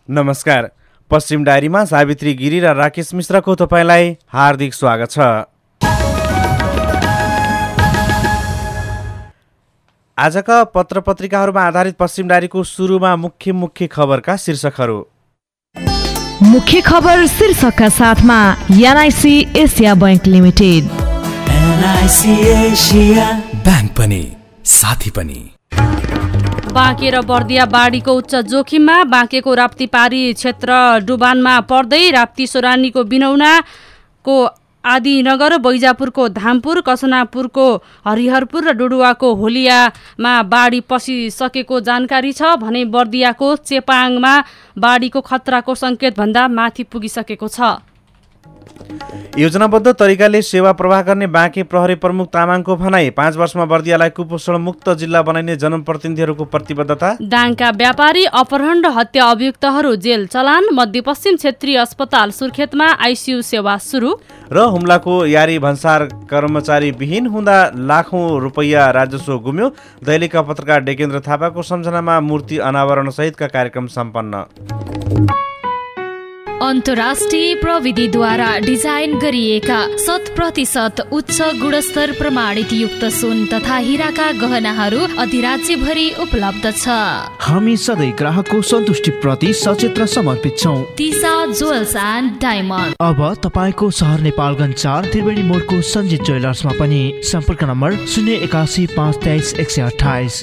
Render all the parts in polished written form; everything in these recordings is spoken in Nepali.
नमस्कार। पश्चिम डायरीमा सावित्री गिरी र राकेश मिश्रको तपाईलाई हार्दिक स्वागत छ। आजका पत्र पत्रिकाहरूमा आधारित पश्चिम डायरीको सुरुमा मुख्य खबरका शीर्षकहरू। मुख्य खबर शीर्षकका साथमा NIC Asia bank limited. NIC Asia bank पनि साथी पनि। बाँके र बर्दिया बाढीको उच्च जोखिममा। बाँकेको राप्तीपारी क्षेत्र डुबानमा पर्दै राप्ती सोरानीको बिनौनाको आदिनगर, बैजापुरको धामपुर, कसनापुरको हरिहरपुर र डुडुवाको होलियामा बाढी पसिसकेको जानकारी छ भने बर्दियाको चेपाङमा बाढीको खतराको सङ्केतभन्दा माथि पुगिसकेको छ। योजनाबद्ध तरिकाले सेवा प्रवाह गर्ने बाँके प्रहरी प्रमुख तामाङको भनाई। 5 वर्षमा बर्दियालाई कुपोषण मुक्त जिल्ला बनाइने जनप्रतिनिधिहरूको प्रतिबद्धता। डाङका व्यापारी अपहरण र हत्या अभियुक्तहरू जेल चलान। मध्यपश्चिम क्षेत्रीय अस्पताल सुर्खेतमा आइसियु सेवा सुरु। र हुम्लाको यारी भन्सार कर्मचारी विहीन हुँदा लाखौं रुपैयाँ राजस्व गुम्यो। दैलेखका पत्रकार डेकेन्द्र थापाको सम्झनामा मूर्ति अनावरण सहितका कार्यक्रम सम्पन्न। अन्तर्राष्ट्रिय प्रविधिद्वारा डिजाइन गरिएका 100% उच्च गुणस्तर प्रमाणित युक्त सुन तथा हीराका गहनाहरू अधिराज्यभरि उपलब्ध छ। हामी सधैँ ग्राहकको सन्तुष्टि प्रति सचेत र समर्पित छौँ। तिसा ज्वेल्स एन्ड डायमन्ड। अब तपाईँको सहर नेपालगञ्ज 4 त्रिवेणी मोडको सञ्जित ज्वेलर्समा पनि। सम्पर्क नम्बर 081 523 128।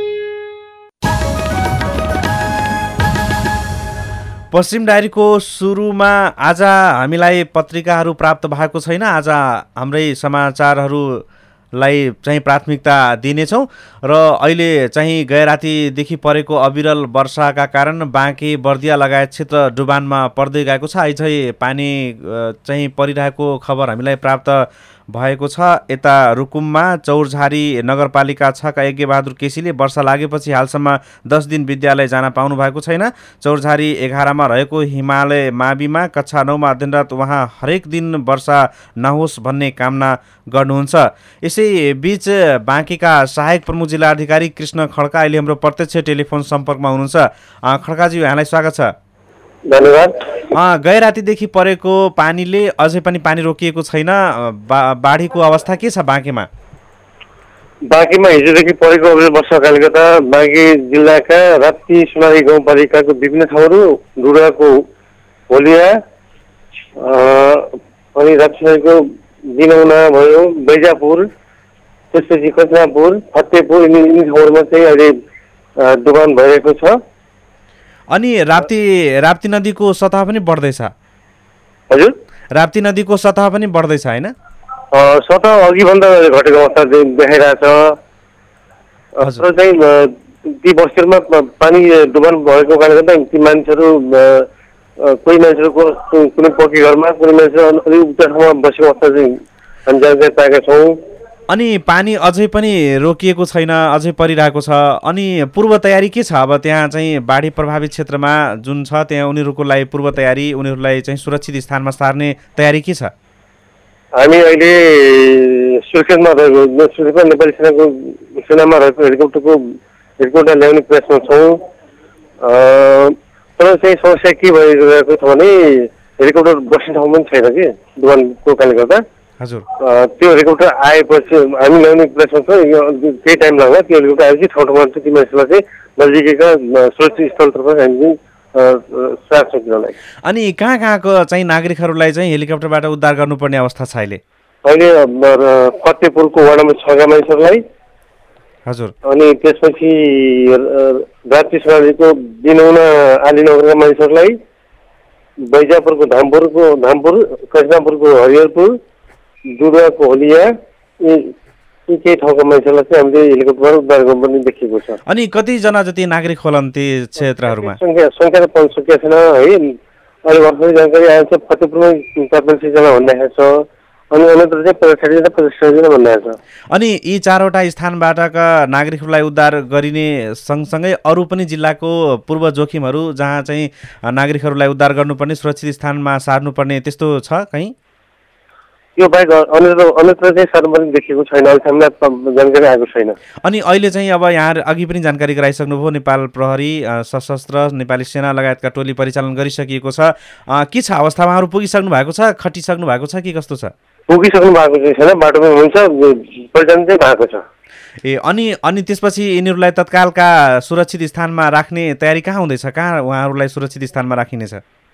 पश्चिम डायरीको सुरुमा आज हामीलाई पत्रिकाहरू प्राप्त भएको छैन। आज हाम्रै समाचारहरूलाई चाहिँ प्राथमिकता दिनेछौँ र अहिले चाहिँ गैरातीदेखि परेको अविरल वर्षाका कारण बाँके बर्दिया लगायत क्षेत्र डुबानमा पर्दै गएको छ। अझै पानी चाहिँ परिरहेको खबर हामीलाई प्राप्त भएको छ। यता रुकुममा चौरझारी नगरपालिका 6 का यज्ञबहादुर केसीले वर्षा लागेपछि हालसम्म 10 दिन विद्यालय जान पाउनु भएको छैन। चौरझारी 11 रहेको हिमालय माविमा कक्षा 9 मा अध्ययनरत उहाँ हरेक दिन वर्षा नहोस् भन्ने कामना गर्नुहुन्छ। यसै बीच बाँकेका सहायक प्रमुख जिल्ला अधिकारी कृष्ण खड्का अहिले हाम्रो प्रत्यक्ष टेलिफोन सम्पर्कमा हुनुहुन्छ। खड्काजी, यहाँलाई स्वागत छ। धन्यवाद। गैरातीदेखि परेको पानीले अझै पनि पानी रोकिएको छैन। बाढीको अवस्था के छ बाँकेमा? बाँकेमा हिजोदेखि परेको अविरल वर्षाकाले गर्दा बाँके जिल्लाका राप्ती सोनारी गाउँपालिकाको विभिन्न ठाउँहरू, डुडाको होलिया अनि राप्ती सोनारीको बिनौना भयो, बैजापुर, त्यसपछि कसनापुर, फतेपुर, यिनी ठाउँहरूमा चाहिँ अहिले डुबान भइरहेको छ। अनि राप्ती नदीको सतह पनि बढ्दैछ। हजुर, राप्ती नदीको सतह पनि बढ्दैछ हैन? सतह अघिभन्दा घटेको अवस्था देखाइरहेछ। र चाहिँ ती बस्तीहरूमा पानी डुबान भएको कारणले गर्दा ती मानिसहरू, कोही मानिसहरूको कुनै पक्की घरमा, कुनै मानिसहरू अलिक उच्च ठाउँमा बसेको अवस्था चाहिँ हामी जानकारी पाएका छौँ। अनि पानी अझै पनि रोकिएको छैन, अझै परिरहेको छ। अनि पूर्व तयारी के छ अब त्यहाँ चाहिँ बाढी प्रभावित क्षेत्रमा जुन छ त्यहाँ उनीहरूको लागि पूर्व तयारी, उनीहरूलाई चाहिँ सुरक्षित स्थानमा सार्ने तयारी के छ? हामी अहिले सुर्खेतमा नेपाली सेनामा रहेको हेलिकप्टर ल्याउने प्रयासमा छौँ। तर चाहिँ समस्या के भइरहेको छ भने हेलिकप्टर बस्ने ठाउँ पनि छैन कि डुबानको कारणले गर्दा। हजुर, त्यो हेलिकप्टर आएपछि हामी ल्याउने प्रयासमा छौँ। केही टाइम लाग्ला। त्यो हेलिकप्टर आएपछि ठाउँ ती मानिसलाई चाहिँ नजिकैका सुरक्षित स्थलतर्फ हामी सार्छौँ तिनीहरूलाई। अनि कहाँको चाहिँ नागरिकहरूलाई चाहिँ हेलिकप्टरबाट उद्धार गर्नुपर्ने अवस्था छ अहिले? अहिले फतेपुरको वार्ड नम्बर 6 का मानिसहरूलाई, हजुर, अनि त्यसपछि राप्ती सोनारीको बिनौना आलीनगरका मानिसहरूलाई, बैजापुरको धामपुर, कसनापुरको हरिहरपुर, डुडुवाको होलिया, यी केही ठाउँका मानिसहरूलाई चाहिँ हामीले हेलिकप्टरबाट उद्धार गर्नुपर्ने देखिएको छ। अनि कतिजना जति नागरिक होलान् ती क्षेत्रहरूमा? सङ्ख्या त पाउन सकिएको छैन है। अहिले भर्खरै जानकारी आएको छ फतेपुरमा 45 जना भनिरहेको छ। अनि अन्यत्र चाहिँ 50 जना भनिरहेको छ। अनि यी 4वटा स्थानबाटका नागरिकहरूलाई उद्धार गरिने सँगसँगै अरू पनि जिल्लाको पूर्व जोखिमहरू जहाँ चाहिँ नागरिकहरूलाई उद्धार गर्नुपर्ने, सुरक्षित स्थानमा सार्नुपर्ने त्यस्तो छ कहीँ? त्यो बाहेक अन्यत्र चाहिँ सार्वजनिक देखिएको छैन, अहिलेसम्म जानकारी आएको छैन। अनि अहिले चाहिँ अब यहाँ अघि पनि जानकारी गराइसक्नुभयो, नेपाल प्रहरी, सशस्त्र, नेपाली सेना लगायतका टोली परिचालन गरिसकिएको छ। के छ अवस्था, उहाँहरू पुगिसक्नु भएको छ, खटिसक्नु भएको छ कि कस्तो छ? पुगिसक्नु भएको चाहिँ छैन, बाटोमा हुन्छ, परिचालन चाहिँ भएको छ। अनि त्यसपछि यिनीहरूलाई तत्कालका सुरक्षित स्थानमा राख्ने तयारी कहाँ हुँदैछ? कहाँ उहाँहरूलाई सुरक्षित स्थानमा राखिनेछ?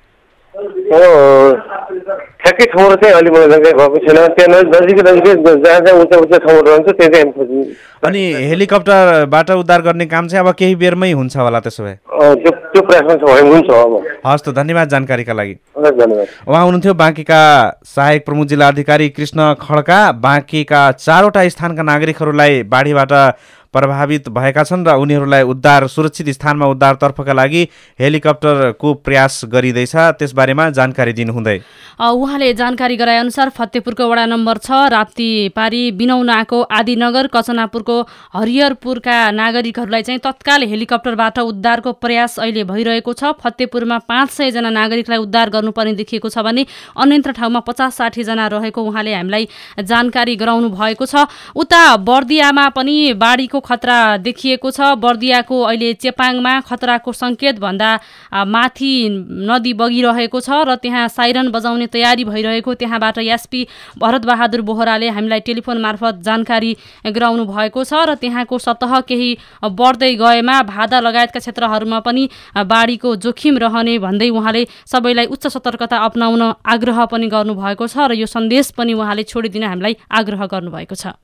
ठ्याक्कै ठाउँहरू चाहिँ अहिले मलाई जानकारी भएको छैन। त्यहाँ नजिकै जहाँ जहाँ उच्च ठाउँहरू रहन्छ त्यहाँ चाहिँ। अनि हेलिकप्टरबाट उद्धार गर्ने काम चाहिँ अब केही बेरमै हुन्छ होला त्यसो भए? त्यो प्रयासमा छ, हुन्छ अब। हस् त, धन्यवाद जानकारीका लागि। धन्यवाद। उहाँ हुनुहुन्थ्यो बाँकेका सहायक प्रमुख जिल्ला अधिकारी कृष्ण खड्का। बाँकेका 4वटा स्थानका नागरिकहरूलाई बाढीबाट प्रभावित भएका छन् र उनीहरूलाई सुरक्षित स्थानमा उद्धारतर्फका लागि हेलिकप्टरको प्रयास गरिँदैछ, त्यसबारेमा जानकारी दिनुहुँदै उहाँले जानकारी गराएअनुसार फतेपुरको वडा नम्बर 6, राप्तीपारी, बिनौनाको आदिनगर, कचनापुरको हरिहरपुरका नागरिकहरूलाई चाहिँ तत्काल हेलिकप्टरबाट उद्धारको प्रयास अहिले भइरहेको छ। फतेपुरमा 500 जना नागरिकलाई उद्धार गर्नुपर्ने देखिएको छ भने अन्यत्र ठाउँमा 50-60 जना रहेको उहाँले हामीलाई जानकारी गराउनु भएको छ। उता बर्दियामा पनि बाढीको खतरा देखिएको छ। बर्दियाको अहिले चेपाङमा खतराको सङ्केत भन्दा माथि नदी बगिरहेको छ र त्यहाँ साइरन बजाउने तयारी भइरहेको त्यहाँबाट एसपी भरतबहादुर बोहराले हामीलाई टेलिफोन मार्फत जानकारी गराउनु भएको छ र त्यहाँको सतह केही बढ्दै गएमा भादा लगायतका क्षेत्रहरूमा पनि बाढीको जोखिम रहने भन्दै उहाँले सबैलाई उच्च सतर्कता अपनाउन आग्रह पनि गर्नुभएको छ र यो सन्देश पनि उहाँले छोडिदिन हामीलाई आग्रह गर्नुभएको छ।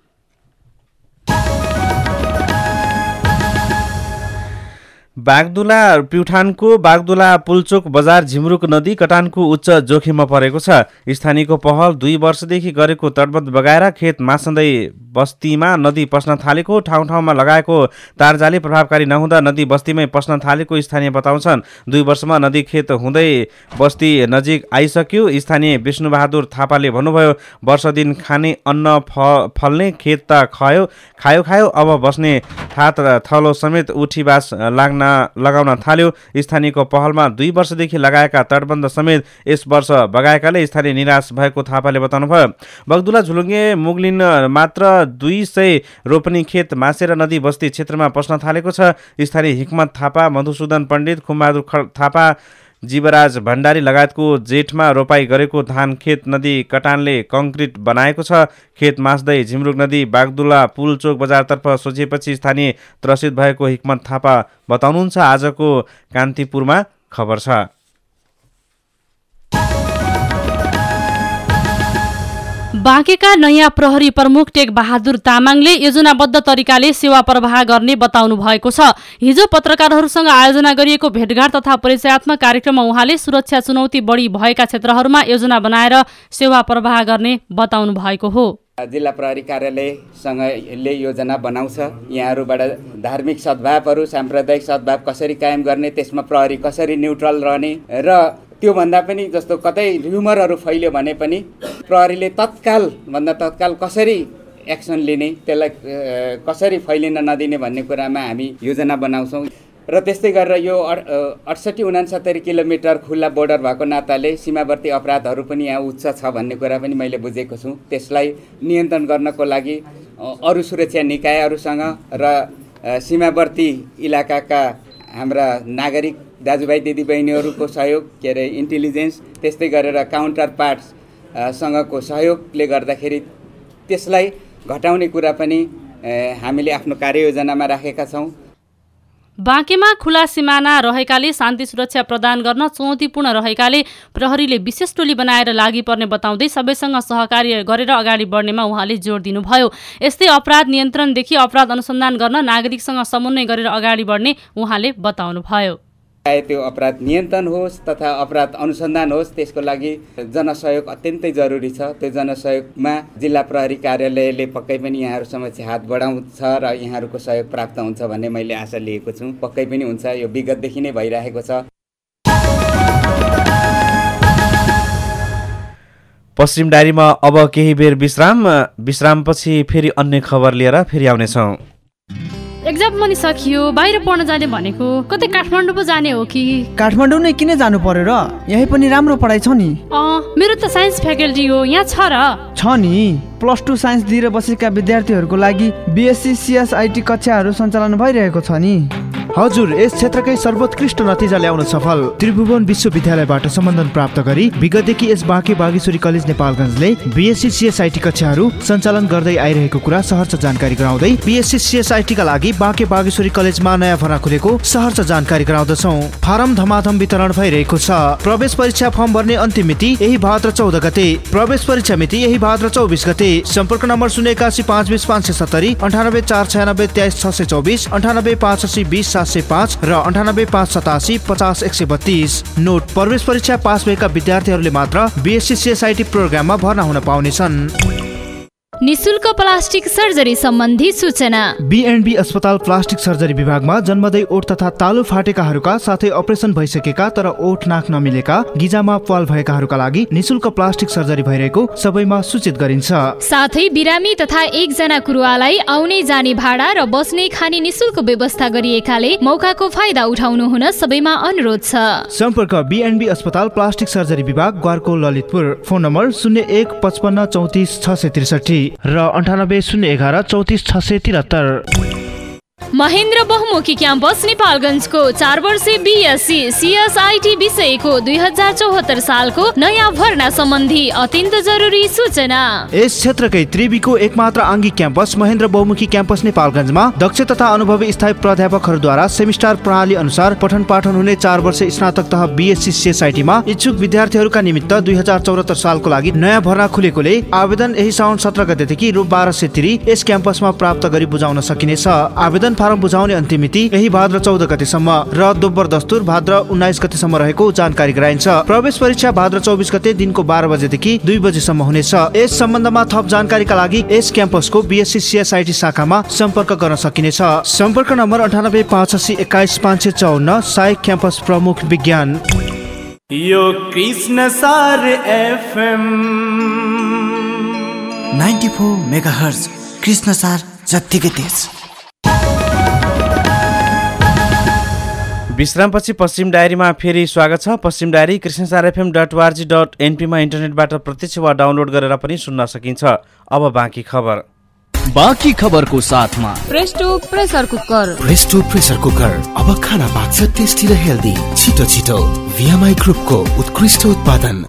बागदुला प्युठानको बागदुला पुलचोक बजार झिमरुक नदी कटानको उच्च जोखिममा परेको छ। स्थानीयको पहल 2 वर्षदेखि गरेको तटबन्ध बगाएर खेत मासन्दै बस्तीमा नदी पस्न थालेको, ठाउँ ठाउँमा लगाएको तारजाली प्रभावकारी नहुँदा नदी बस्तीमै पस्न थालेको स्थानीय बताउँछन्। 2 वर्षमा नदी खेत हुँदै बस्ती नजिक आइसक्यो। स्थानीय विष्णुबहादुर थापाले भन्नुभयो, वर्ष दिन खाने अन्न फल्ने खेत त खायो, अब बस्ने थात थलो समेत उठीबास लगाउन थाल्यो। स्थानीयको पहलमा 2 वर्षदेखि लगाएका तटबन्ध समेत यस वर्ष बगाएकाले स्थानीय निराश भएको थापाले बताउनुभयो। बगदुला झुलुङ्गे मुगलिन मात्र 200 रोपनी खेत मासेर नदी बस्ती क्षेत्रमा पस्न थालेको छ। स्थानीय हिक्मत थापा, मधुसूदन पण्डित, खुमबहादुर थापा, जीवराज भण्डारी लगायतको जेठमा रोपाई गरेको धान खेत नदी कटानले कङ्क्रिट बनाएको छ। खेत मास्दै झिमरुक नदी बागदुला पुलचोक बजारतर्फ सोचेपछि स्थानीय त्रसित भएको हिक्मत थापा बताउनुहुन्छ। आजको कान्तिपुरमा खबर छ। बाँकेका नयाँ प्रहरी प्रमुख टेक बहादुर तामाङले योजनाबद्ध तरिकाले सेवा प्रवाह गर्ने बताउनु भएको छ। हिजो पत्रकारहरूसँग आयोजना गरिएको भेटघाट तथा परिचयात्मक कार्यक्रममा उहाँले सुरक्षा चुनौती बढी भएका क्षेत्रहरूमा योजना बनाएर सेवा प्रवाह गर्ने बताउनु भएको हो। जिल्ला प्रहरी कार्यालयसँगले योजना बनाउँछ, यहाँहरूबाट धार्मिक सद्भावहरू, साम्प्रदायिक सद्भाव कसरी कायम गर्ने, त्यसमा प्रहरी कसरी न्युट्रल रहने र त्योभन्दा पनि जस्तो कतै ह्युमरहरू फैल्यो भने पनि प्रहरीले तत्काल कसरी एक्सन लिने, त्यसलाई कसरी फैलिन नदिने भन्ने कुरामा हामी योजना बनाउँछौँ। र त्यस्तै गरेर यो 68-69 किलोमिटर खुल्ला बोर्डर भएको नाताले सीमावर्ती अपराधहरू पनि यहाँ उच्च छ भन्ने कुरा पनि मैले बुझेको छु। त्यसलाई नियन्त्रण गर्नको लागि अरू सुरक्षा निकायहरूसँग र सीमावर्ती इलाकाका हाम्रा नागरिक दाजुभाइ दिदीबहिनीहरूको सहयोग, इन्टेलिजेन्स, त्यस्तै गरेर काउन्टर पार्ट्ससँगको सहयोगले गर्दाखेरि त्यसलाई घटाउने कुरा पनि हामीले आफ्नो कार्ययोजनामा राखेका छौँ। बाँकेमा खुला सिमाना रहेकाले शान्ति सुरक्षा प्रदान गर्न चुनौतीपूर्ण रहेकाले प्रहरीले विशेष टोली बनाएर लागि पर्ने बताउँदै सबैसँग सहकार्य गरेर अगाडि बढ्नेमा उहाँले जोड दिनुभयो। यस्तै अपराध नियन्त्रणदेखि अपराध अनुसन्धान गर्न नागरिकसँग समन्वय गरेर अगाडि बढ्ने उहाँले बताउनुभयो। त्यो अपराध नियन्त्रण होस् तथा अपराध अनुसन्धान होस्, त्यसको लागि जनसहयोग अत्यन्तै जरुरी छ। त्यो जनसहयोगमा जिल्ला प्रहरी कार्यालयले पक्कै पनि यहाँहरू समक्ष हात बढाउँछ र यहाँहरूको सहयोग प्राप्त हुन्छ भन्ने मैले आशा लिएको छु। पक्कै पनि हुन्छ, यो विगतदेखि नै भइरहेको छ। पश्चिम डायरीमा अब केही बेर विश्रामपछि फेरि अन्य खबर लिएर फेरि आउनेछौँ। एक्जाम पनि सकियो, बाहिर पढ्न जाने भनेको कतै काठमाडौँ पो जाने हो कि? काठमाडौँ नै किन जानु पर्यो र? यही पनि राम्रो पढाइ छ नि। मेरो त साइन्स फ्याकल्टी हो, यहाँ छ र? छ नि। +2 साइन्स दिएर बसेका विद्यार्थीहरूको लागि BSc CSIT कक्षाहरू सञ्चालन भइरहेको छ नि। हजुर, यस क्षेत्रकै सर्वोत्कृष्ट नतिजा ल्याउन सफल त्रिभुवन विश्वविद्यालयबाट सम्बन्धन प्राप्त गरी विगतदेखि यस बाँके बागेश्वरी कलेज नेपालगञ्जले BSc CSIT कक्षाहरू सञ्चालन गर्दै आइरहेको कुरा सहर्ष जानकारी गराउँदै BSc CSIT का लागि बाँके बागेश्वरी कलेजमा नयाँ भर्ना खुलेको सहर्ष जानकारी गराउँदछौँ। फारम धमाधम वितरण भइरहेको छ। प्रवेश परीक्षा फर्म भर्ने अन्तिम मिति यही भाद्र 14 गते, प्रवेश परीक्षा मिति यही भाद्र 24 गते। सम्पर्क नम्बर 081 520 570, 98 496 23 624, 98 580 20 705 र 98 587 50 132। नोट: प्रवेश परीक्षा पास भएका विद्यार्थीहरूले मात्र BSc CSIT प्रोग्राममा भर्ना हुन पाउनेछन्। निशुल्क प्लास्टिक सर्जरी सम्बन्धी सूचना। B&B अस्पताल प्लास्टिक सर्जरी विभागमा जन्मदै ओठ तथा तालु फाटेकाहरूका साथै अपरेसन भइसकेका तर ओठ नाक नमिलेका, गिजामा प्वाल भएकाहरूका लागि निशुल्क प्लास्टिक सर्जरी भइरहेको सबैमा सूचित गरिन्छ। साथै बिरामी तथा एकजना कुरुवालाई आउने जाने भाडा र बस्ने खाने निशुल्क व्यवस्था गरिएकाले मौकाको फाइदा उठाउनु हुन सबैमा अनुरोध छ। सम्पर्क B&B अस्पताल प्लास्टिक सर्जरी विभाग, ग्वारको ललितपुर। फोन नम्बर 01 55 34 663 र 98 011 34 673। महेन्द्र बहुमुखी क्याम्पस नेपालगञ्जको 4 वर्षे BSc CSIT विषयको 2074 सालको नयाँ भर्ना सम्बन्धी अत्यन्त जरुरी सूचना। यस क्षेत्रकै त्रिवीको एकमात्र आङ्गिक क्याम्पस महेन्द्र बहुमुखी क्याम्पस नेपालगञ्जमा दक्ष तथा अनुभवी स्थायी प्राध्यापकहरूद्वारा सेमिस्टर प्रणाली अनुसार पठन पाठन हुने 4 वर्ष स्नातक तह BSc CSIT मा इच्छुक विद्यार्थीहरूका निमित्त 2074 सालको लागि नयाँ भर्ना खुलेकोले आवेदन यही साउन 17 गतेदेखि रु 1200 तिरी यस क्याम्पसमा प्राप्त गरी बुझाउन सकिनेछ। आवेदन फारम बुझाउने अन्तिम मिति यही भाद्र 14 गतेसम्म र दोब्बर दस्तुर भाद्र 19 गतेसम्म रहेको जानकारी गराइन्छ। प्रवेश परीक्षा भाद्र 24 गते दिनको 12 बजेदेखि 2 बजेसम्म हुनेछ। यस सम्बन्धमा थप जानकारीका लागि यस क्याम्पसको BSc CSIT शाखामा सम्पर्क गर्न सकिनेछ। सम्पर्क नम्बर 98 580 21 554, सहायक क्याम्पस प्रमुख विज्ञान। यो कृष्ण सार FM 94 मेगाहर्ज, कृष्ण सार जत्तिकै तेज। विश्रामपछि पश्चिम डायरीमा फेरि स्वागत छ। पश्चिम डायरी krishnasarfm.org.np मा इन्टरनेटबाट प्रत्यक्ष वा डाउनलोड गरेर पनि सुन्न सकिन्छ। अब बाँकी खबर। बाँकी खबरको साथमा Presto pressure cooker. Presto pressure cooker अब खाना पाक्छ टेस्टी र हेल्दी। छिटो छिटो VMI ग्रुपको उत्कृष्ट उत्पादन।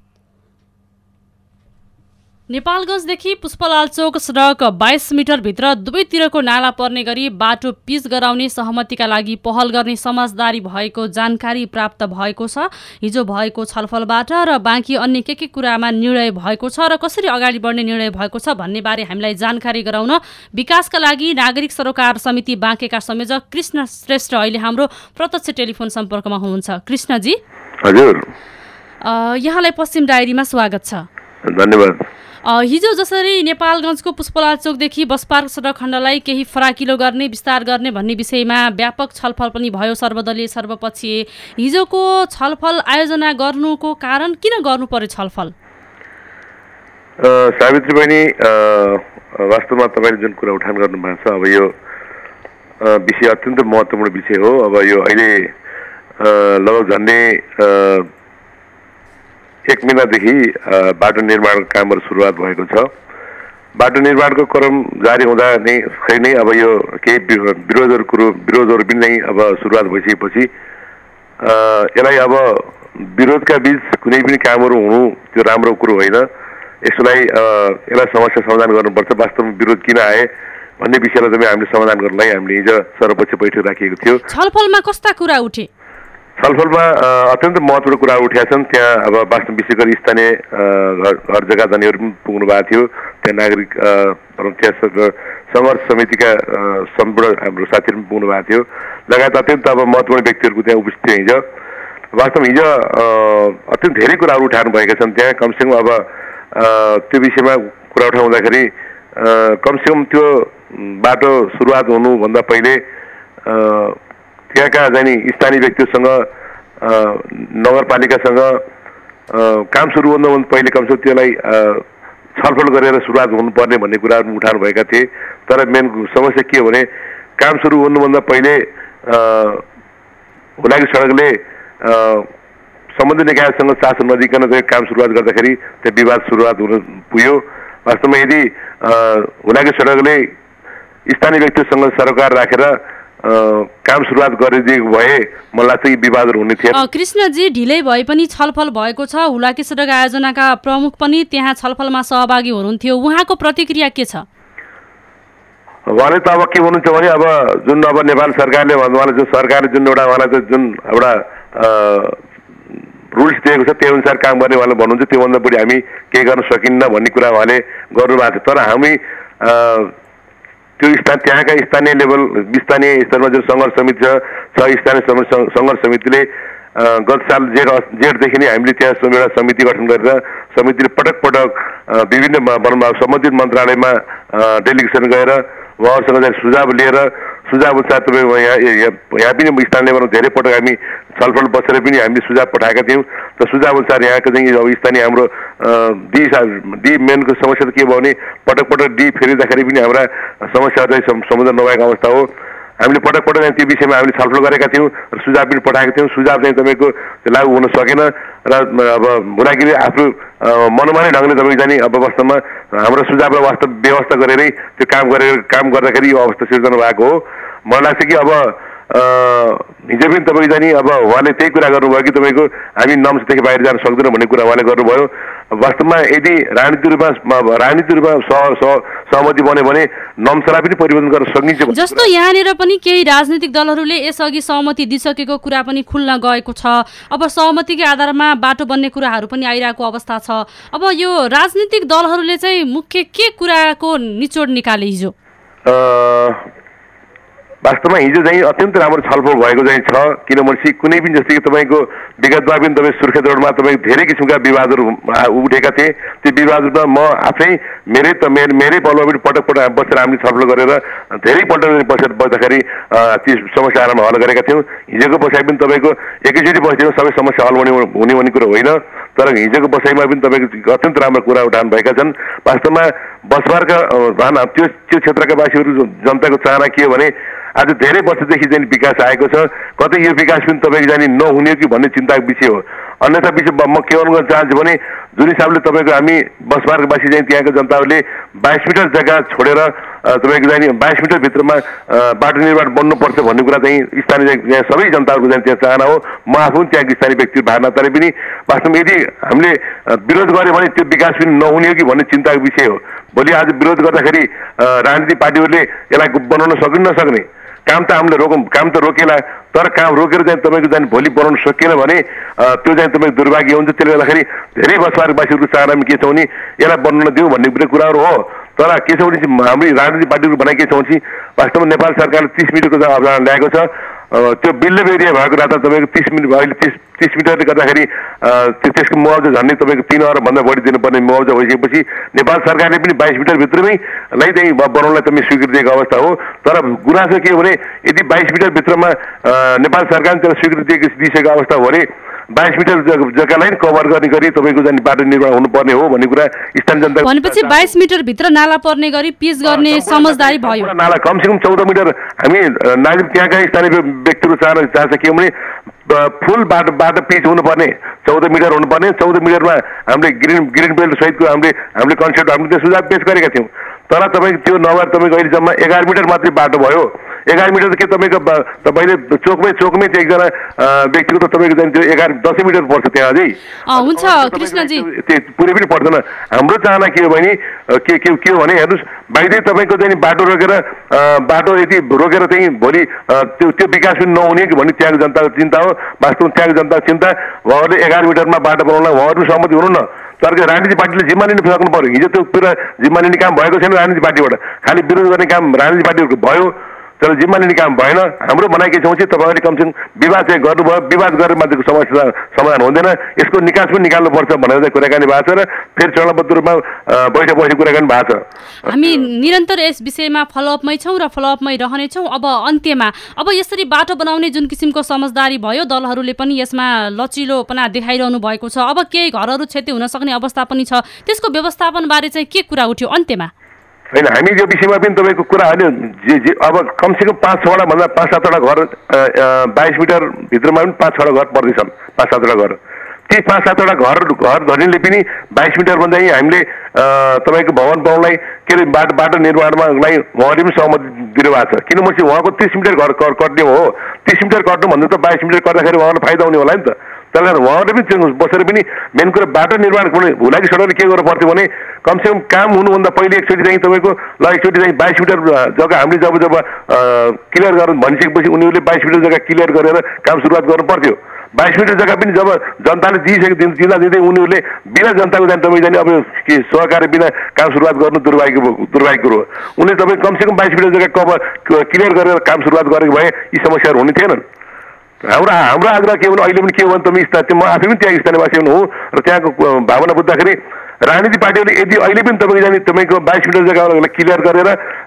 नेपालगञ्जदेखि पुष्पलाल चोक सडक 22 मिटर भित्र दुवैतिरको नाला पर्ने गरी बाटो पिच गराउने सहमतिका लागि पहल गर्ने समझदारी भएको जानकारी प्राप्त भएको छ। हिजो भएको छलफलबाट र बाँकी अन्य के कुरामा निर्णय भएको छ र कसरी अगाडि बढ्ने निर्णय भएको छ भन्ने बारे हामीलाई जानकारी गराउन विकासका लागि नागरिक सरोकार समिति बाँकेका संयोजक कृष्ण श्रेष्ठ अहिले हाम्रो प्रत्यक्ष टेलिफोन सम्पर्कमा हुनुहुन्छ। कृष्णजी हजुर, यहाँलाई पश्चिम डायरीमा स्वागत छ। धन्यवाद। हिजो जसरी नेपालगञ्जको पुष्पलाल चोकदेखि बस पार्क सडक खण्डलाई केही फराकिलो गर्ने, विस्तार गर्ने भन्ने विषयमा व्यापक छलफल पनि भयो, सर्वदलीय सर्वपक्षीय। हिजोको छलफल आयोजना गर्नुको कारण किन गर्नु पर्यो छलफल? सावित्री बहिनी, वास्तवमा तपाईँले जुन कुरा उठान गर्नुभएको छ, अब यो विषय अत्यन्त महत्त्वपूर्ण विषय हो। अब यो अहिले लगभग झन्डै 1 महिनादेखि बाटो निर्माणको कामहरू सुरुवात भएको छ। बाटो निर्माणको क्रम जारी हुँदा नै खै नै अब यो केही विरोधहरू पनि नै अब सुरुवात भइसकेपछि यसलाई अब विरोधका बीच कुनै पनि कामहरू हुनु त्यो राम्रो कुरो होइन। यसलाई समस्या समाधान गर्नुपर्छ। वास्तवमा विरोध किन आए भन्ने विषयलाई चाहिँ हामीले समाधान गर्नलाई हामीले हिजो सर्वपक्षीय बैठक राखिएको थियो। छलफलमा कस्ता कुरा उठे? छलफलमा अत्यन्त महत्त्वपूर्ण कुरा उठेका छन्। त्यहाँ अब वास्तव विशेष गरी स्थानीय घर जग्गा धनीहरू पनि पुग्नु भएको थियो। त्यहाँ नागरिक त्यहाँ सङ्घर्ष समितिका सम्पूर्ण हाम्रो साथीहरू पनि पुग्नु भएको थियो। लगायत अत्यन्त अब महत्त्वपूर्ण व्यक्तिहरूको त्यहाँ उपस्थित थियो हिजो। वास्तवमा हिजो अत्यन्त धेरै कुराहरू उठाउनु भएका छन्। त्यहाँ कमसेकम अब त्यो विषयमा कुरा उठाउँदाखेरि कमसेकम त्यो बाटो सुरुवात हुनुभन्दा पहिले त्यहाँका जाने स्थानीय व्यक्तिहरूसँग नगरपालिकासँग काम सुरु हुनुभन्दा पहिले कमसेकम त्यसलाई छलफल गरेर सुरुवात हुनुपर्ने भन्ने कुराहरू उठाउनु भएका थिए। तर मेन समस्या के हो भने काम सुरु हुनुभन्दा पहिले हुलाकी सडकले सम्बन्धित निकायसँग शासन नदिकन चाहिँ काम सुरुवात गर्दाखेरि त्यो विवाद सुरुवात हुन पुग्यो। वास्तवमा यदि हुलाकी सडकले स्थानीय व्यक्तिसँग सरोकार राखेर काम सुरुवात गरिदिएको भए मलाई लाग्छ कि विवादहरू हुने थिएन। कृष्णजी, ढिलै भए पनि छलफल भएको छ, हुलाकी सडक आयोजनाका प्रमुख पनि त्यहाँ छलफलमा सहभागी हुनुहुन्थ्यो, उहाँको प्रतिक्रिया के छ? उहाँले त अब के भन्नुहुन्छ भने अब जुन अब नेपाल सरकारले उहाँले जुन सरकारले जुन एउटा उहाँलाई जुन एउटा रुल्स दिएको छ त्यही अनुसार काम गर्ने उहाँले भन्नुहुन्छ, त्योभन्दा बढी हामी केही गर्न सकिन्न भन्ने कुरा उहाँले गर्नुभएको छ। तर हामी त्यो त्यहाँका स्थानीय लेभल स्थानीय स्तरमा जुन सङ्घर्ष समिति छ स्थानीय सङ्घर्ष समितिले गत साल जेठदेखि नै हामीले त्यहाँ एउटा समिति गठन गरेर समितिले पटक पटक विभिन्न सम्बन्धित मन्त्रालयमा डेलिगेसन गएर उहाँहरूसँग चाहिँ सुझाव लिएर सुझाव अनुसार तपाईँको यहाँ पनि स्थानीय लेभलमा धेरै पटक हामी छलफल बसेर पनि हामीले सुझाव पठाएका थियौँ। र सुझाव अनुसार यहाँको चाहिँ अब स्थानीय हाम्रो डी मेनको समस्या त के भयो भने पटक पटक डी फेरिँदाखेरि पनि हाम्रा समस्याहरू चाहिँ समाधान नभएको अवस्था हो। हामीले पटक पटक त्यो विषयमा हामीले छलफल गरेका थियौँ र सुझाव पनि पठाएका थियौँ। सुझाव चाहिँ तपाईँको लागू हुन सकेन र अब हुलाकीले आफ्नो मनोमानी ढङ्गले तपाईँको जाने अब वास्तवमा हाम्रो सुझावलाई वास्तव व्यवस्था गरेरै त्यो काम गर्दाखेरि यो अवस्था सिर्जना भएको हो। मलाई लाग्छ कि अब हिजो पनि तपाईँको जाने अब उहाँले त्यही कुरा गर्नुभयो कि तपाईँको हामी नम्सदेखि बाहिर जान सक्दैनौँ भन्ने कुरा उहाँले गर्नुभयो। वास्तवमा यदि राजनीतिक रूपमा सहमति बन्यो भने नम्सलाई पनि परिवर्तन गर्न सकिन्छ। जस्तो यहाँनिर पनि केही राजनीतिक दलहरूले यसअघि सहमति दिइसकेको कुरा पनि खुल्न गएको छ, अब सहमतिकै आधारमा बाटो बन्ने कुराहरू पनि आइरहेको अवस्था छ। अब यो राजनीतिक दलहरूले चाहिँ मुख्य के कुराको निचोड निकाले हिजो? वास्तवमा हिजो चाहिँ अत्यन्त राम्रो छलफल भएको चाहिँ छ, किनभने कुनै पनि जस्तै कि तपाईँको विगतमा पनि तपाईँ सुर्खेत रोडमा तपाईँको धेरै किसिमका विवादहरू उठेका थिए। त्यो विवादहरूमा म आफै मेरै पलमा पनि पटक पटक बसेर हामीले छलफल गरेर धेरै पटक बस्दाखेरि ती समस्याहरूमा हल गरेका थियौँ। हिजोको बसाइ पनि तपाईँको एकैचोटि बस्दैमा सबै समस्या हल हुने भन्ने कुरो होइन, तर हिजोको बसाइमा पनि तपाईँको अत्यन्त राम्रो कुरा उठाउनु भएका छन्। वास्तवमा बसबारका त्यो क्षेत्रका वासीहरू जनताको चाहना के हो भने आज धेरै वर्षदेखि चाहिँ विकास आएको छ, कतै यो विकास पनि तपाईँको जाने नहुने कि भन्ने चिन्ताको विषय हो। अन्यथा विषय म के गर्नु चाहन्छु भने जुन हिसाबले तपाईँको हामी बसबारवासी चाहिँ त्यहाँको जनताहरूले 22 मिटर जग्गा छोडेर तपाईँको जाने 22 मिटरभित्रमा बाटो निर्माण बन्नुपर्छ भन्ने कुरा चाहिँ स्थानीय सबै जनताहरूको चाहिँ त्यहाँ चाहना हो। म आफू त्यहाँको स्थानीय व्यक्ति भावना तर पनि वास्तवमा यदि हामीले विरोध गऱ्यो भने त्यो विकास पनि नहुने हो कि भन्ने चिन्ताको विषय हो। भोलि आज विरोध गर्दाखेरि राजनीतिक पार्टीहरूले यसलाई बनाउन सक्ने नसक्ने काम त हामीले काम त रोकेला, तर काम रोकेर चाहिँ तपाईँको जाने भोलि बनाउन सकिएन भने त्यो चाहिँ तपाईँको दुर्भाग्य हुन्छ। त्यसले गर्दाखेरि धेरै बसबारवासीहरूको चाहनामा के छ भने यसलाई बनाउन दिउँ भन्ने कुराहरू हो। तर के छ भने हाम्रो राजनीतिक पार्टीहरू बनाइ के छ भने वास्तवमा नेपाल सरकारले 30 मिटरको अभियान ल्याएको छ। त्यो बिल्डअप एरिया भएको रात तपाईँको 30 मिटर अहिले 30 मिटरले गर्दाखेरि त्यसको मुआवजा झन्डै तपाईँको 3 अरबभन्दा बढी दिनुपर्ने मुआवजा भइसकेपछि नेपाल सरकारले पनि 22 मिटरभित्रमै चाहिँ बनाउनलाई तपाईँ स्वीकृति दिएको अवस्था हो। तर गुनासो के हो भने यदि 22 मिटरभित्रमा नेपाल सरकारले त्यसलाई स्वीकृति दिइसकेको अवस्था हो भने 22 मिटर जग्गालाई कभर गर्ने गरी तपाईँको जाने बाटो निर्माण हुनुपर्ने हो भन्ने कुरा स्थानीय जनता भनेपछि 22 मिटर भित्र नाला पर्ने गरी पिच गर्ने समझदारी भयो। नाला कमसेकम 14 मिटर हामी नागरिक त्यहाँका स्थानीय व्यक्तिहरू चाहन्छ के भने फुल बाटो पिच हुनुपर्ने 14 मिटर हुनुपर्ने। 14 मिटरमा हामीले ग्रिन बेल्ट सहितको हामीले कन्सेप्ट हामीले त्यो सुझाव पेश गरेका थियौँ। तर तपाईँको त्यो नभएर तपाईँको अहिले जम्मा 11 मिटर मात्रै बाटो भयो। 11 मिटर के तपाईँको तपाईँले चोकमै चाहिँ एकजना व्यक्तिको त तपाईँको जाने त्यो 10 मिटर पर्छ त्यहाँ अझै हुन्छ कृष्णजी, त्यो पुरै पनि पर्दैन। हाम्रो चाहना के हो भने के हो भने हेर्नुहोस् बाहिरै तपाईँको चाहिँ बाटो यदि रोकेर चाहिँ भोलि त्यो विकास पनि नहुने कि भन्ने त्यहाँको जनताको चिन्ता हो। वास्तवमा त्यहाँको जनताको चिन्ता उहाँहरूले 11 मिटरमा बाटो बनाउन उहाँहरू सहमति हुनु न, तर राजनीतिक पार्टीले जिम्मा लिनु सक्नु पर्यो। हिजो त्यो पुरा जिम्मा लिने काम भएको छैन राजनीतिक पार्टीबाट, खालि विरोध गर्ने काम राजनीतिक पार्टीहरूको भयो तर जिम्मा लिने काम भएन। हाम्रो भनाइ के छ भने तपाईँहरूले कमसेकम विवाद चाहिँ गर्नुभयो, विवाद गरेर मात्रै समस्या समाधान हुँदैन, यसको निकास पनि निकाल्नुपर्छ भनेर चाहिँ कुराकानी भएको छ र फेरि चरणबद्ध रूपमा बैठक कुराकानी भएको छ। हामी निरन्तर यस विषयमा फलोअपमै छौँ र फलोअपमै रहनेछौँ। अब अन्त्यमा अब यसरी बाटो बनाउने जुन किसिमको समझदारी भयो, दलहरूले पनि यसमा लचिलोपना देखाइरहनु भएको छ। अब केही घरहरू क्षति हुन सक्ने अवस्था पनि छ, त्यसको व्यवस्थापनबारे चाहिँ के कुरा उठ्यो अन्त्यमा? होइन हामी यो विषयमा पनि तपाईँको कुरा होइन जे अब कमसेकम 5-6वटा भन्दा 5-7वटा घर 22 मिटर भित्रमा पनि 5-6वटा घर पर्दैछन् 5-7वटा घर ती 5-7वटा घर धनीले पनि 22 मिटर भन्दा हामीले तपाईँको भवन बनाउनलाई के अरे बाटो निर्माणमा उहाँले पनि सहमति दिनुभएको छ किनभने उहाँको 30 मिटर घर कट्ने हो 30 मिटर कट्नु भन्दा त 22 मिटर कट्दाखेरि उहाँलाई फाइदा हुने होला नि त त्यसले गर्दा उहाँहरूले पनि बसेर पनि मेन कुरा बाटो निर्माण हुलाकी सडकले के गर्नु पर्थ्यो भने कमसेकम काम हुनुभन्दा पहिले एकचोटि चाहिँ तपाईँको ल एकचोटि चाहिँ 22 मिटर जग्गा हामीले जब क्लियर गर्नु भनिसकेपछि उनीहरूले 22 मिटर जग्गा क्लियर गरेर काम सुरुवात गर्नु पर्थ्यो 22 मिटर जग्गा पनि जब जनताले दिँदा दिँदै उनीहरूले बिना जनताको जाने तपाईँ जाने अब के सहकारी बिना काम सुरुवात गर्नु दुर्भाग्य कुरो हो उनीहरूले तपाईँ कमसेकम 22 मिटर जग्गा क्लियर गरेर काम सुरुवात गरेको भए यी समस्याहरू हुने थिएनन् हाम्रो आग्रह के हो भने अहिले पनि के हो भने तपाईँ म आफै पनि त्यहाँ स्थानीयवासी हुनु हो र त्यहाँको भावना बुझ्दाखेरि राजनीति पार्टीहरूले यदि अहिले पनि तपाईँ जाने तपाईँको 22 मिटर जग्गालाई क्लियर गरेर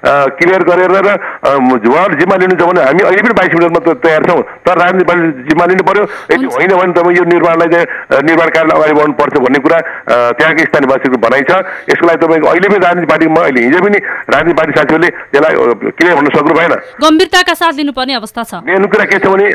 र उहाँहरू जिम्मा लिनु छ भने हामी अहिले पनि 22 मिटरमा त तयार छौँ तर राजनीति पार्टीले जिम्मा लिनु पर्यो यदि होइन भने तपाईँ यो निर्माणलाई चाहिँ निर्माण कार्यलाई अगाडि बढ्नुपर्छ भन्ने कुरा त्यहाँको स्थानीयवासीको भनाइ छ यसको लागि तपाईँको अहिले पनि राजनीति पार्टीमा अहिले हिजो पनि राजनीति पार्टी साथीहरूले त्यसलाई क्लियर हुन सक्नु भएन गम्भीरताका साथ लिनुपर्ने अवस्था छ मेन कुरा के छ भने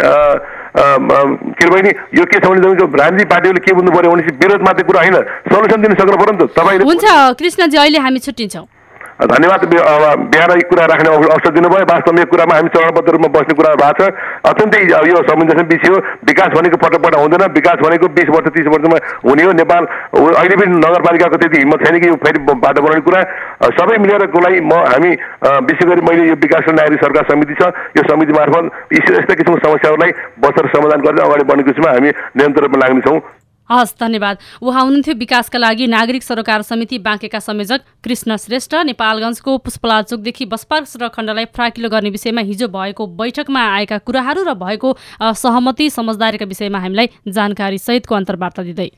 के बहिनी यो के छ भने तपाईँको राजनीति पार्टीहरूले के बुझ्नु पर्यो भनेपछि विरोध मात्रै कुरा होइन सल्युसन दिन सक्नु पर्यो नि त तपाईँले हुन्छ कृष्णजी अहिले हामी छुट्टिन्छौँ धन्यवाद बिहान यी कुरा राख्ने अवसर दिनुभयो वास्तवमा यो कुरामा हामी चरणबद्ध रूपमा बस्ने कुरा भएको छ अत्यन्तै यो संवेदनशील विषय हो विकास भनेको पटक हुँदैन विकास भनेको 20 वर्ष 30 वर्षमा हुने हो नेपाल अहिले पनि नगरपालिकाको त्यति हिम्मत छैन कि यो फेरि बाटो बनाउने कुरा सबै मिलेरको लागि हामी विशेष गरी मैले यो विकास र नागरिक सरकार समिति छ यो समिति मार्फत यस्ता किसिमको समस्याहरूलाई बसेर समाधान गर्दै अगाडि बढ्ने किसिममा हामी निरन्तर रूपमा लाग्नेछौँ हस् धन्यवाद उहाँ हुनुहुन्थ्यो विकासका लागि नागरिक सरोकार समिति बाँकेका संयोजक कृष्ण श्रेष्ठ नेपालगञ्जको पुष्पलाल चोकदेखि बसपा खण्डलाई फ्राकिलो गर्ने विषयमा हिजो भएको बैठकमा आएका कुराहरू र भएको सहमति समझदारीका विषयमा हामीलाई जानकारी सहितको अन्तर्वार्ता दिँदै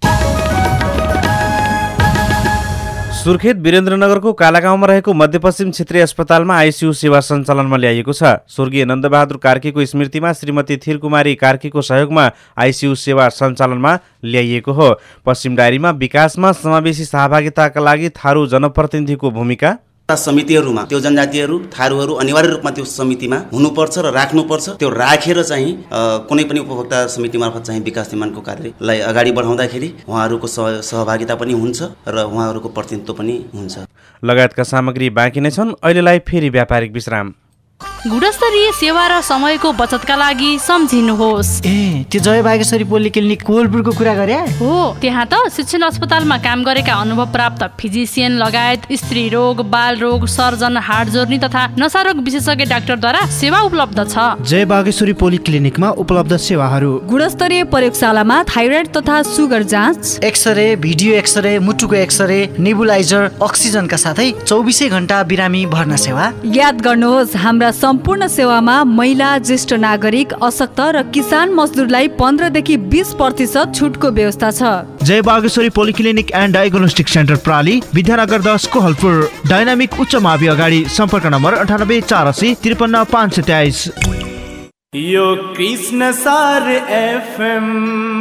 सुर्खेत वीरेन्द्रनगरको कालागाउँमा रहेको मध्यपश्चिम क्षेत्रीय अस्पतालमा आइसियु सेवा सञ्चालनमा ल्याइएको छ स्वर्गीय नन्दबहादुर कार्कीको स्मृतिमा श्रीमती थिरकुमारी कार्कीको सहयोगमा आइसियु सेवा सञ्चालनमा ल्याइएको हो पश्चिम डायरीमा विकासमा समावेशी सहभागिताका लागि थारू जनप्रतिनिधिको भूमिका समितिहरूमा त्यो जनजातिहरू थारूहरू अनिवार्य रूपमा त्यो समितिमा हुनुपर्छ र राख्नुपर्छ त्यो राखेर चाहिँ कुनै पनि उपभोक्ता समिति मार्फत चाहिँ विकास निर्माणको कार्यलाई अगाडि बढाउँदाखेरि उहाँहरूको सहभागिता पनि हुन्छ र उहाँहरूको प्रतिनिधित्व पनि हुन्छ लगायतका सामग्री बाँकी नै छन् अहिलेलाई फेरि व्यापारिक विश्राम गुणस्तरीय सेवा र समयको बचतका लागि सम्झिनुहोस् त्यो जय बागेश्वरी पोलिक्लिनिक कोलपुरको कुरा गरे हो त्यहाँ त शिक्षण अस्पतालमा काम गरेका अनुभव प्राप्त फिजिसियन लगायत स्त्री रोग बाल रोग सर्जन हाड जोर्नी तथा नसारोग विशेषज्ञ डाक्टरद्वारा सेवा उपलब्ध छ जय बागेश्वरी पोलिक्लिनिकमा उपलब्ध सेवाहरू गुणस्तरीय प्रयोगशालामा थाइरोइड तथा सुगर जाँच एक्सरे भिडियो एक्सरे मुटुको एक्सरे नेबुलाइजर अक्सिजनका साथै 24 घण्टा बिरामी भर्ना सेवा याद गर्नुहोस् हाम्रा सम्पूर्ण सेवामा महिला ज्येष्ठ नागरिक अशक्त र किसान मजदुरलाई 15 देखि 20% छुटको व्यवस्था छ जय Bageshwari polyclinic and diagnostic centre प्राली विद्यानगर 10 कोहलपुर डायनामिक उच्च मावि अगाडि सम्पर्क नम्बर 98 480 53 523 यो कृष्ण सार एफएम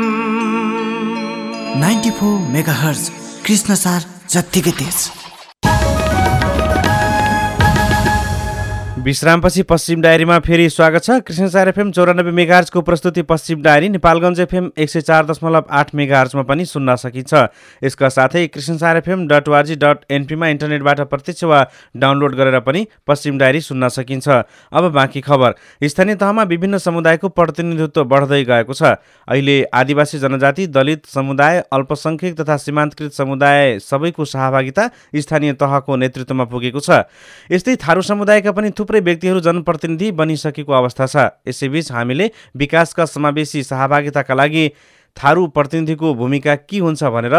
94 मेगाहर्ज कृष्ण सार जत्तिकै तेज विश्रामपछि पश्चिम डायरीमा फेरि स्वागत छ कृष्णसार एफएम 94 मेगाहर्जको प्रस्तुति पश्चिम डायरी नेपालगञ्ज एफएम 104.8 मेगाहर्जमा पनि सुन्न सकिन्छ यसका साथै कृष्णसार fm.org.np मा इन्टरनेटबाट प्रत्यक्ष वा डाउनलोड गरेर पनि पश्चिम डायरी सुन्न सकिन्छ अब बाँकी खबर स्थानीय तहमा विभिन्न समुदायको प्रतिनिधित्व बढ्दै गएको छ अहिले आदिवासी जनजाति दलित समुदाय अल्पसंख्यक तथा सीमान्तकृत समुदाय सबैको सहभागिता स्थानीय तहको नेतृत्वमा पुगेको छ यस्तै थारू समुदायका पनि थुप्रै व्यक्तिहरू जनप्रतिनिधि बनिसकेको अवस्था छ यसैबीच हामीले विकासका समावेशी सहभागिताका लागि थारू प्रतिनिधिको भूमिका के हुन्छ भनेर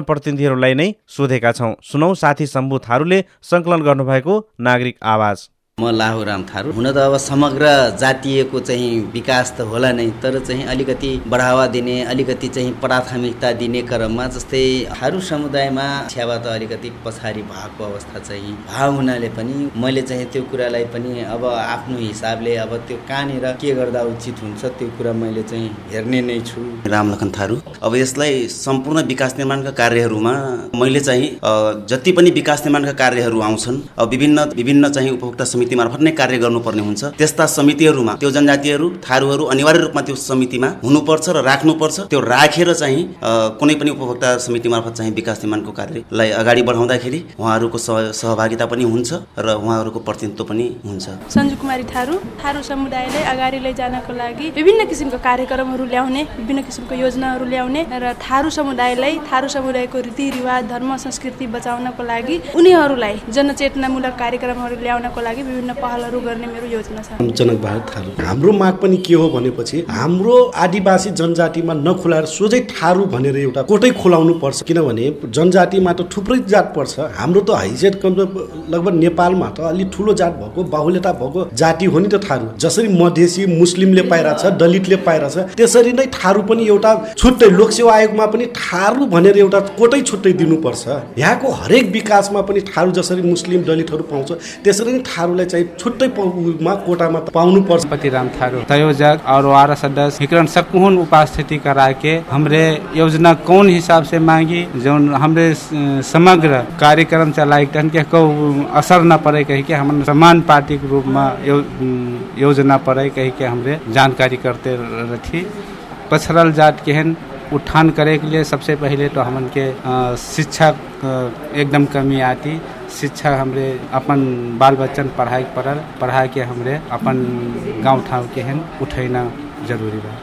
जनप्रतिनिधिहरूलाई नै सोधेका छौं सुनौ साथी शम्भु थारूले संकलन गर्नुभएको नागरिक आवाज म लाहुराम थारू। हुन त अब समग्र जातीयको चाहिँ विकास त होला नै, तर चाहिँ अलिकति बढावा दिने, अलिकति चाहिँ प्राथमिकता दिने क्रममा जस्तै थारू समुदायमा छ्यावा त अलिकति पछाडि भएको अवस्था चाहिँ भाव हुनाले पनि मैले चाहिँ त्यो कुरालाई पनि अब आफ्नो हिसाबले अब त्यो कहाँनिर के गर्दा उचित हुन्छ त्यो कुरा मैले चाहिँ हेर्ने नै छु। रामलखन थारू। अब यसलाई सम्पूर्ण विकास निर्माणका कार्यहरूमा मैले चाहिँ जति पनि विकास निर्माणका कार्यहरू आउँछन् अब विभिन्न चाहिँ उपभोक्ता समिति मार्फत नै कार्य गर्नुपर्ने हुन्छ। त्यस्ता समितिहरूमा त्यो जनजातिहरू थारूहरू अनिवार्य रूपमा त्यो समितिमा हुनुपर्छ र राख्नुपर्छ। त्यो राखेर चाहिँ कुनै पनि उपभोक्ता समिति मार्फत चाहिँ विकास निर्माणको कार्यलाई अगाडि बढाउँदाखेरि उहाँहरूको सहभागिता पनि हुन्छ र उहाँहरूको प्रतिनिधित्व पनि हुन्छ। सञ्जु कुमारी थारू समुदायलाई अगाडि लैजानको लागि विभिन्न किसिमको कार्यक्रमहरू ल्याउने, विभिन्न किसिमको योजनाहरू ल्याउने र थारू समुदायको रीतिरिवाज, धर्म, संस्कृति बचाउनको लागि उनीहरूलाई जनचेतनामूलक कार्यक्रमहरू ल्याउनको लागि विभिन्न पहलहरू गर्ने मेरो योजना छ। जनक बहादुर थारू। हाम्रो माग पनि के हो भनेपछि हाम्रो आदिवासी जनजातिमा नखुलाएर सोझै थारू भनेर एउटा कोटै खुलाउनु पर्छ, किनभने जनजातिमा त थुप्रै जात पर्छ। हाम्रो त हैसियत लगभग नेपालमा त अलि ठुलो जात भएको, बाहुल्यता भएको जाति हो नि त थारू। जसरी मधेसी मुस्लिमले पाइरहेछ, दलितले पाइरहेछ, त्यसरी नै थारू पनि एउटा छुट्टै लोकसेवा आयोगमा पनि थारू भनेर एउटा कोटै छुट्टै दिनुपर्छ। यहाँको हरेक विकासमा पनि थारू जसरी मुस्लिम दलितहरू पाउँछ त्यसरी नै थारूलाई चाहिँ छुट्टै कोटामा पाउनु पर्छ। पतिराम थारू संयोजक और वार्ड सदस्य विक्रम सकून उपस्थिति करा के हमरे योजना कौन हिसाब से मांगी जो हमरे समग्र कार्यक्रम चलाई टन के को असर न पड़े कही के हम समान पार्टी के रूप में योजना पड़े कही के हमरे जानकारी करते रही। पछड़ल जात केहन उत्थान करे के लिए सबसे पहले तो हमन के शिक्षा एकदम कमी आती। शिक्षा हमरे अपन बाल बच्चन पढ़ाई के हमरे अपन गाँव ठाउँ के हन उठैना जरूरी बा।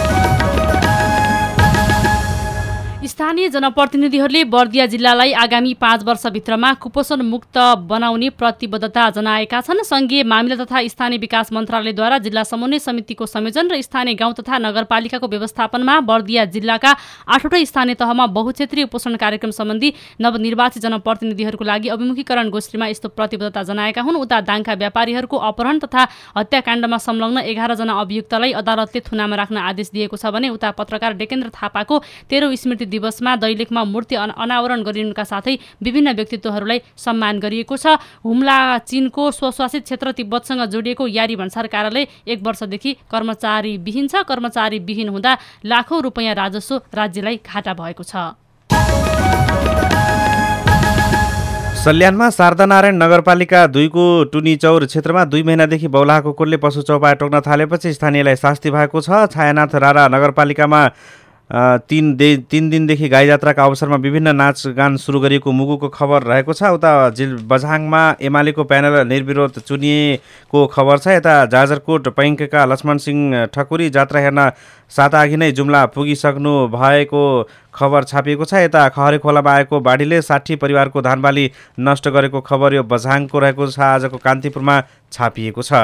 स्थानीय जनप्रतिनिधिहरूले बर्दिया जिल्लालाई आगामी 5 वर्षभित्रमा कुपोषण मुक्त बनाउने प्रतिबद्धता जनाएका छन्। संघीय मामिला तथा स्थानीय विकास मन्त्रालयद्वारा जिल्ला समन्वय समितिको संयोजन र स्थानीय गाउँ तथा नगरपालिकाको व्यवस्थापनमा बर्दिया जिल्लाका 8वटा स्थानीय तहमा बहुक्षेत्रीय पोषण कार्यक्रम सम्बन्धी नवनिर्वाचित जनप्रतिनिधिहरूको लागि अभिमुखीकरण गोष्ठीमा यस्तो प्रतिबद्धता जनाएका हुन्। उता दाङका व्यापारीहरूको अपहरण तथा हत्याकाण्डमा संलग्न 11 जना अभियुक्तलाई अदालतले थुनामा राख्न आदेश दिएको छ भने उता पत्रकार डेकेन्द्र थापाको 13औं स्मृति दिवसमा दैलेखमा मूर्ति अनावरण गरिनुका साथै विभिन्न व्यक्तित्वहरूलाई सम्मान गरिएको छ। हुम्ला चीनको स्वशासित क्षेत्र तिब्बतसँग जोडिएको यारी भन्सार कार्यालय 1 वर्षदेखि कर्मचारी विहीन छ। कर्मचारी विहीन हुँदा लाखौं रुपैयाँ राजस्व राज्यलाई घाटा भएको छ। सल्यानमा शारदानारायण नगरपालिका 2 को टुनीचौर क्षेत्रमा 2 महिनादेखि बौलाहा कुकुरले पशु चौपाया टोक्न थालेपछि स्थानीयलाई शास्ति भएको छ। छायानाथ रारा नगरपालिकामा 3 दिनदेखि गाई जात्राका अवसरमा विभिन्न नाचगान सुरु गरिएको मुगुको खबर रहेको छ। उता बझाङमा एमालेको प्यानल निर्विरोध चुनिएको खबर छ। यता जाजरकोट पैङ्कका लक्ष्मण सिंह ठकुरी जात्रा हेर्न साताअघि नै जुम्ला पुगिसक्नु भएको खबर छापिएको छ। यता खहरे खोलामा आएको बाढीले 60 परिवारको धानबाली नष्ट गरेको खबर यो बझाङको रहेको छ। आजको कान्तिपुरमा छापिएको छ।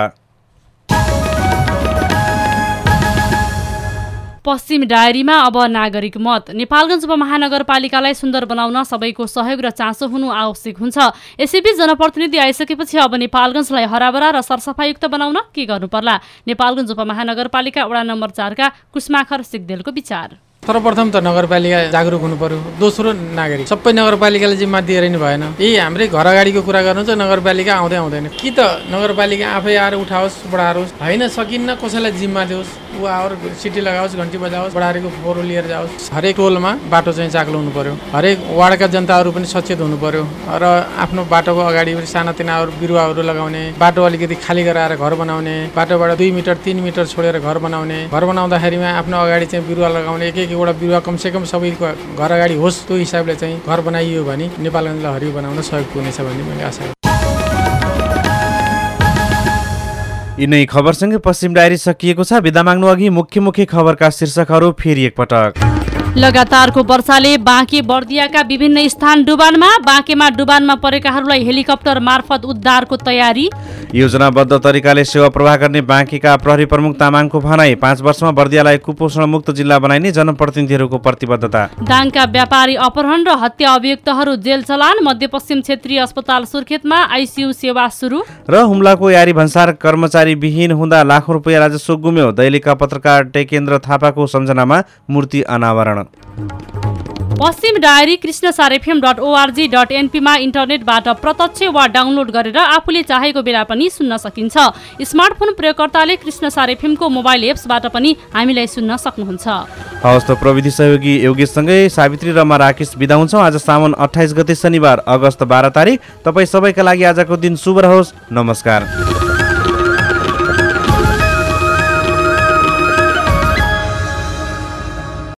पश्चिम डायरीमा अब नागरिक मत। नेपालगञ्ज उपमहानगरपालिकालाई सुन्दर बनाउन सबैको सहयोग र चासो हुनु आवश्यक हुन्छ। यसैबीच जनप्रतिनिधि आइसकेपछि अब नेपालगञ्जलाई हराभरा र सरसफाइयुक्त बनाउन के गर्नु पर्ला? नेपालगञ्ज उपमहानगरपालिका वडा नम्बर 4 का कुसमाखर सिग्देलको विचार। सर्वप्रथम त नगरपालिका जागरुक हुनु पर्यो। दोस्रो नागरिक। सबै नगरपालिकाले जिम्मा दिएर नि भएन। यही हाम्रै घर अगाडिको कुरा गर्नु चाहिँ नगरपालिका आउँदैन कि त नगरपालिका आफै आएर उठाओस् बढारोस्, हैन सकिन्न कसैलाई जिम्मा दियोस्, ऊ आएर सिटी लगाओस्, घन्टी बजाओस्, बढारेको फोहोर लिएर जाओस्। हरेक टोलमा बाटो चाहिँ चाक्लो हुनु पर्यो। हरेक वार्डका जनताहरू पनि सचेत हुनु पर्यो र आफ्नो बाटोको अगाडि सानातिना बिरुवाहरू लगाउने, बाटो अलिकति खाली गराएर घर बनाउने, बाटोबाट 2 मिटर 3 मिटर छोडेर घर बनाउने, घर बनाउँदाखेरिमा आफ्नो अगाडि चाहिँ बिरुवा लगाउने, एउटा बिरुवा कमसेकम सबैको घर अगाडि होस्। त्यो हिसाबले चाहिँ घर बनाइयो भने नेपालगञ्जलाई हरियो बनाउन सहयोग पुग्नेछ भन्ने मैले आशा गर्छु। यिनै खबरसँगै पश्चिम डायरी सकिएको छ। बिदा माग्नु अघि मुख्य खबरका शीर्षकहरू फेरि एकपटक। लगातारको वर्षाले बाँके बर्दियाका विभिन्न स्थान डुबानमा, बाँकेमा डुबानमा परेकाहरूलाई हेलिकप्टर मार्फत उद्धारको तयारी। योजनाबद्ध तरिकाले सेवा प्रवाह गर्ने बाँकेका प्रहरी प्रमुख तामाङको भनाई, 5 वर्षमा बर्दियालाई कुपोषण मुक्त जिल्ला बनाइने जनप्रतिनिधिहरूको प्रतिबद्धता। दाङका व्यापारी अपहरण र हत्या अभियुक्तहरू जेल चलान, मध्यपश्चिम क्षेत्रीय अस्पताल सुर्खेतमा आइसियु सेवा सुरु। र हुम्लाको यारी भन्सार कर्मचारी विहीन हुँदा लाखौं रुपियाँ राजस्व गुम्यो, दैलेखका पत्रकार टेकेन्द्र थापाको सम्झनामा मूर्ति अनावरण। पश्चिम डायरी krishnasarfm.org.np मा इन्टरनेटबाट प्रत्यक्ष वा डाउनलोड गरेर आफूले चाहेको बेला पनि सुन्न सकिन्छ। स्मार्टफोन प्रयोगकर्ताले कृष्णसार एफएमको मोबाइल एप्सबाट पनि हामीलाई सुन्न सक्नुहुन्छ। हवस् त प्रविधि सहयोगी योगेशसँगै सावित्री रमा राकेश बिदा हुन्छौँ। आज साउन 28 गते शनिबार अगस्त 12 तारिक। तपाईँ सबैका लागि आजको दिन शुभ रहोस्। नमस्कार।